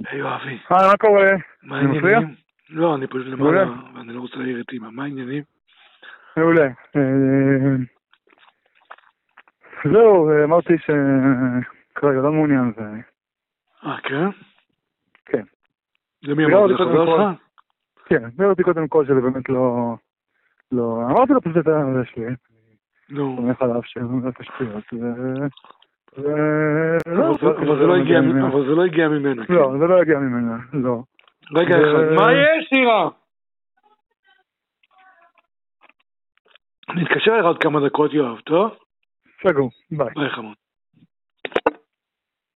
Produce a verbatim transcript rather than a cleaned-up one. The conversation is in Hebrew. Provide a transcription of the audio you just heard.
היי יואבי. היי, מה קורה? מה אני מפריע? העניינים? לא, אני פשוט למעלה, ואני לא רוצה להעיר את אמא. מה העניינים? מעולה. אה, זהו, אמרתי שכרגע לא מעוניין ו... אה, כן? כן. זה מי אמרת? זה חבר שלך? כן, אמרתי קודם כל שזה באמת לא... לא... אמרתי לו פשוט את זה שלי. נו. אני חלב שזה תשפיות ו... אבל זה לא הגיע ממנה. לא, זה לא הגיע ממנה, לא. רגע אחד, מה יש שירה? נתקשר לך עוד כמה דקות יואב, טוב? סגור, ביי. ביי חמוד.